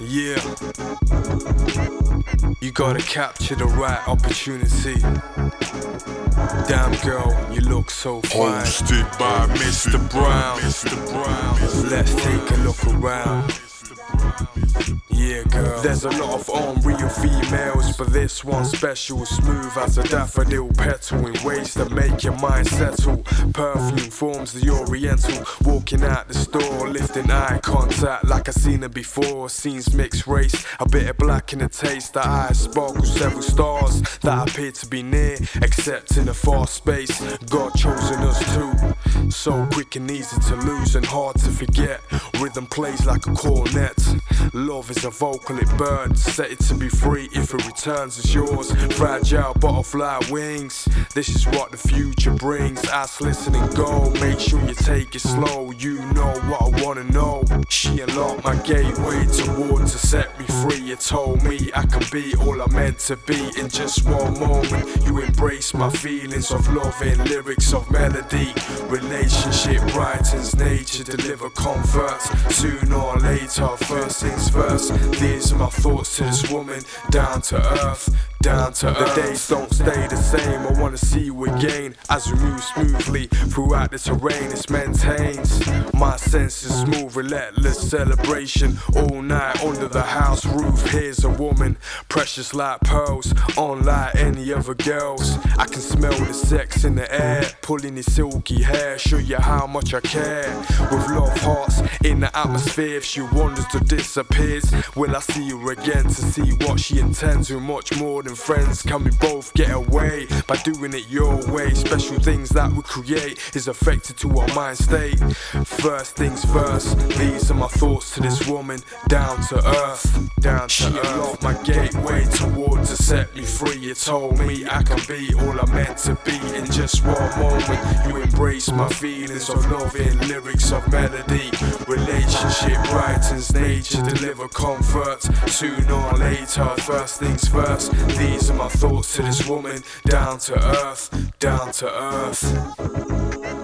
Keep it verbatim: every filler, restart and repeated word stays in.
Yeah, you gotta capture the right opportunity. Damn girl, you look so fine. Hosted by Mister Brown. Mister Brown. Let's take a look around. Yeah, girl. There's a lot of unreal females, but this one's special, smooth as a daffodil petal, in ways that make your mind settle. Perfume forms the oriental, walking out the store, lifting eye contact like I seen her before. Scenes mixed race, a bit of black in the taste. The eyes sparkle several stars that appear to be near, except in a far space. God chosen us too, so quick and easy to lose and hard to forget. Rhythm plays like a cornet. Love is a vocal, it burns. Set it to be free, if it returns it's yours. Fragile butterfly wings, this is what the future brings. Ask, listen and go, make sure you take it slow. You know what I wanna know. She unlocked my gateway towards to set me free. You told me I can be all I'm meant to be. In just one moment, you embrace my feelings of love in lyrics of melody. Relationship writings, nature deliver comfort. Sooner or later, first things first. These are my thoughts to this woman, down to earth, down to earth. The days don't stay the same, I wanna see you again. As we move smoothly throughout the terrain, it maintains my senses smooth, relentless celebration. All night under the house roof, here's a woman, precious like pearls, unlike any other girls. I can smell the sex in the air, pulling your silky hair, show you how much I care. With love hearts in the atmosphere, if she wanders or disappears, will I see her again to see what she intends? We're much more than friends, can we both get away by doing it your way? Special things that we create is affected to our mind state. First things first, these are my thoughts to this woman, down to earth, down to she earth. Unlocked my gateway towards to set me free. You told me I can be all I'm meant to be. In just one moment, you embrace my feelings of love in lyrics of melody. Relationship writings, nature deliver comfort. Sooner or later, first things first. These are my thoughts to this woman, down to earth, down to earth.